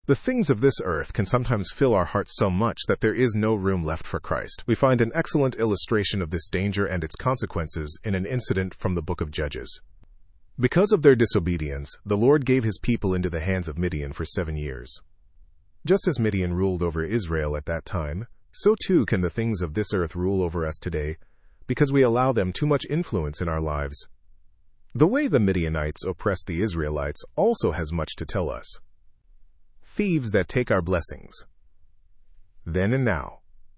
The things of this earth can sometimes fill our hearts so much that there is no room left for Christ. We find an excellent illustration of this danger and its consequences in an incident from the book of Judges. Because of their disobedience, the Lord gave his people into the hands of Midian for 7 years. Just as Midian ruled over Israel at that time, so too can the things of this earth rule over us today, because we allow them too much influence in our lives. The way the Midianites oppressed the Israelites also has much to tell us. Thieves that take our blessings. Then and now.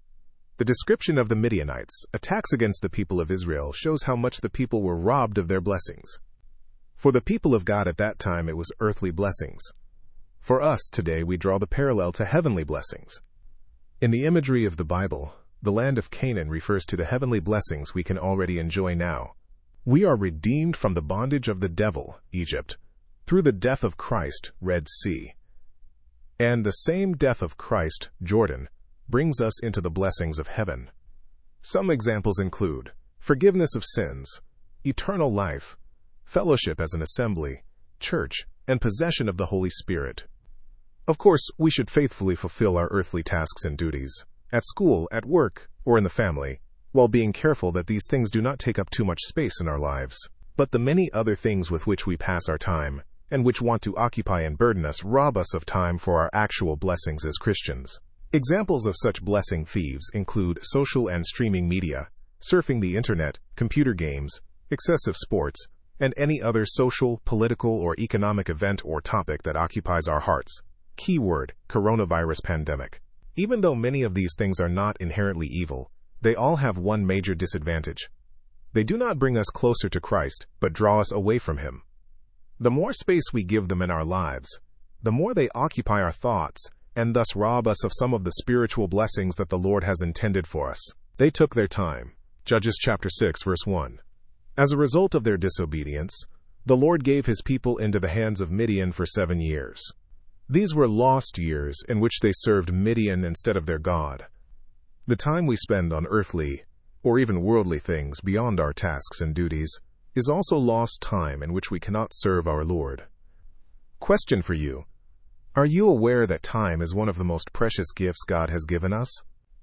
The description of the Midianites' attacks against the people of Israel shows how much the people were robbed of their blessings. For the people of God at that time, it was earthly blessings. For us today, we draw the parallel to heavenly blessings. In the imagery of the Bible, the land of Canaan refers to the heavenly blessings we can already enjoy now. We are redeemed from the bondage of the devil, Egypt, through the death of Christ, Red Sea. And the same death of Christ, Jordan, brings us into the blessings of heaven. Some examples include forgiveness of sins, eternal life, fellowship as an assembly, church, and possession of the Holy Spirit. Of course, we should faithfully fulfill our earthly tasks and duties, at school, at work, or in the family, while being careful that these things do not take up too much space in our lives. But the many other things with which we pass our time, and which want to occupy and burden us, rob us of time for our actual blessings as Christians. Examples of such blessing thieves include social and streaming media, surfing the internet, computer games, excessive sports, and any other social, political, or economic event or topic that occupies our hearts. Keyword: coronavirus pandemic. Even though many of these things are not inherently evil, they all have one major disadvantage. They do not bring us closer to Christ, but draw us away from him. The more space we give them in our lives, the more they occupy our thoughts, and thus rob us of some of the spiritual blessings that the Lord has intended for us. They took their time. Judges chapter 6, verse 1. As a result of their disobedience, the Lord gave his people into the hands of Midian for 7 years. These were lost years in which they served Midian instead of their God. The time we spend on earthly, or even worldly things beyond our tasks and duties, is also lost time in which we cannot serve our Lord. Question for you: are you aware that time is one of the most precious gifts God has given us?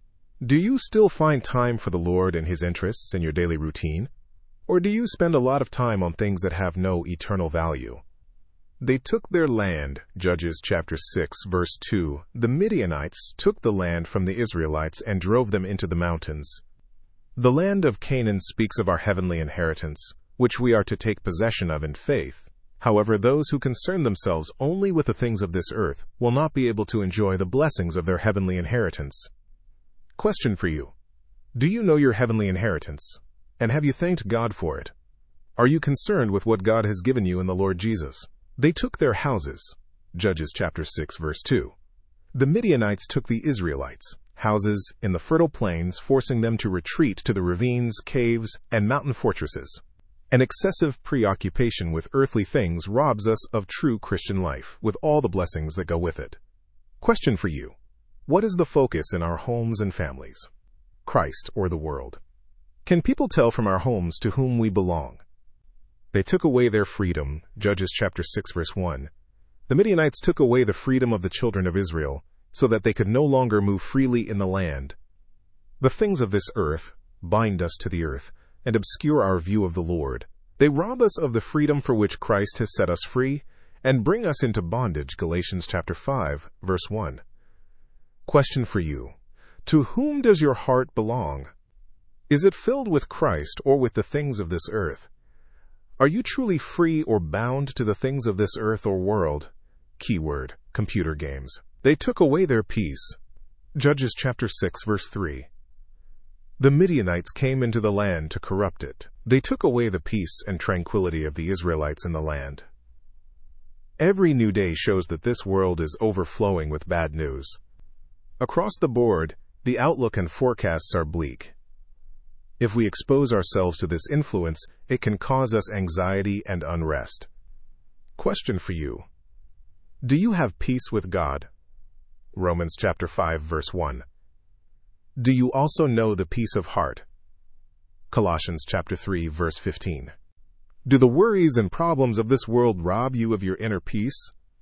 Do you still find time for the Lord and his interests in your daily routine? Or do you spend a lot of time on things that have no eternal value? They took their land, Judges chapter 6, verse 2. The Midianites took the land from the Israelites and drove them into the mountains. The land of Canaan speaks of our heavenly inheritance, which we are to take possession of in faith. However, those who concern themselves only with the things of this earth will not be able to enjoy the blessings of their heavenly inheritance. Question for you: do you know your heavenly inheritance? And have you thanked God for it? Are you concerned with what God has given you in the Lord Jesus? They took their houses, Judges chapter 6, verse 2. The Midianites took the Israelites' houses in the fertile plains, forcing them to retreat to the ravines, caves, and mountain fortresses. An excessive preoccupation with earthly things robs us of true Christian life, with all the blessings that go with it. Question for you: what is the focus in our homes and families? Christ or the world? Can people tell from our homes to whom we belong? They took away their freedom, Judges chapter 6, verse 1. The Midianites took away the freedom of the children of Israel, so that they could no longer move freely in the land. The things of this earth bind us to the earth and obscure our view of the Lord. They rob us of the freedom for which Christ has set us free and bring us into bondage, Galatians chapter 5, verse 1. Question for you: to whom does your heart belong? Is it filled with Christ or with the things of this earth? Are you truly free or bound to the things of this earth or world? Keyword: computer games. They took away their peace. Judges chapter 6, verse 3. The Midianites came into the land to corrupt it. They took away the peace and tranquility of the Israelites in the land. Every new day shows that this world is overflowing with bad news. Across the board, the outlook and forecasts are bleak. If we expose ourselves to this influence, it can cause us anxiety and unrest. Question for you: do you have peace with God? Romans chapter 5, verse 1. Do you also know the peace of heart? Colossians chapter 3, verse 15. Do the worries and problems of this world rob you of your inner peace?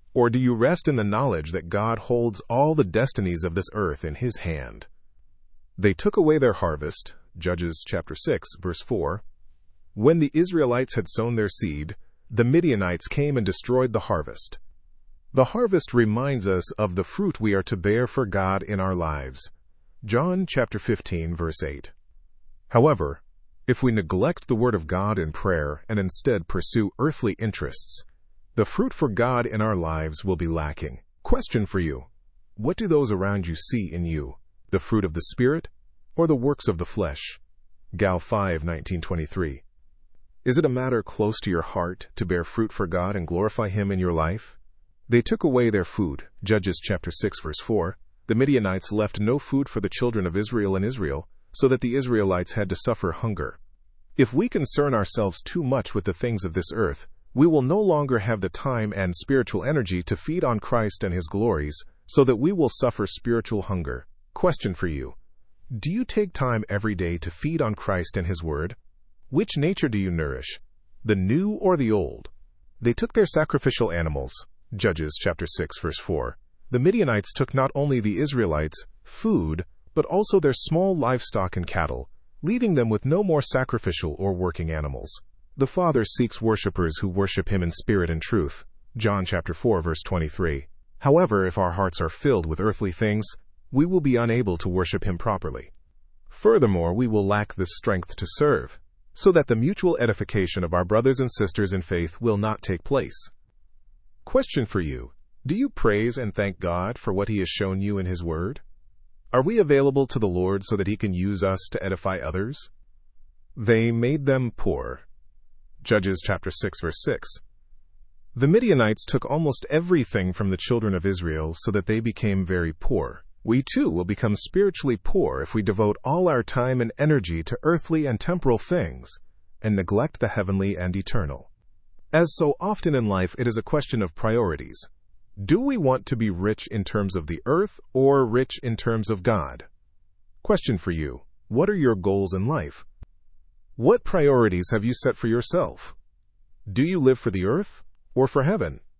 Or do you rest in the knowledge that God holds all the destinies of this earth in His hand? They took away their harvest, Judges chapter 6, verse 4. When the Israelites had sown their seed, the Midianites came and destroyed the harvest. The harvest reminds us of the fruit we are to bear for God in our lives. John chapter 15, verse 8. However, if we neglect the Word of God in prayer and instead pursue earthly interests, the fruit for God in our lives will be lacking. Question for you: what do those around you see in you? The fruit of the Spirit or the works of the flesh? Gal 5:19-23. Is it a matter close to your heart to bear fruit for God and glorify Him in your life? They took away their food, Judges chapter 6, verse 4. The Midianites left no food for the children of Israel in Israel, so that the Israelites had to suffer hunger. If we concern ourselves too much with the things of this earth, we will no longer have the time and spiritual energy to feed on Christ and His glories, so that we will suffer spiritual hunger. Question for you: do you take time every day to feed on Christ and His Word? Which nature do you nourish, the new or the old? They took their sacrificial animals, Judges chapter 6, verse 4. The Midianites took not only the Israelites' food, but also their small livestock and cattle, leaving them with no more sacrificial or working animals. The Father seeks worshipers who worship Him in spirit and truth, John chapter 4, verse 23. However, if our hearts are filled with earthly things, we will be unable to worship Him properly. Furthermore, we will lack the strength to serve, so that the mutual edification of our brothers and sisters in faith will not take place. Question for you: do you praise and thank God for what He has shown you in His Word? Are we available to the Lord so that He can use us to edify others? They made them poor. Judges chapter 6, verse 6. The Midianites took almost everything from the children of Israel so that they became very poor. We too will become spiritually poor if we devote all our time and energy to earthly and temporal things and neglect the heavenly and eternal. As so often in life, it is a question of priorities. Do we want to be rich in terms of the earth or rich in terms of God? Question for you: what are your goals in life? What priorities have you set for yourself? Do you live for the earth or for heaven?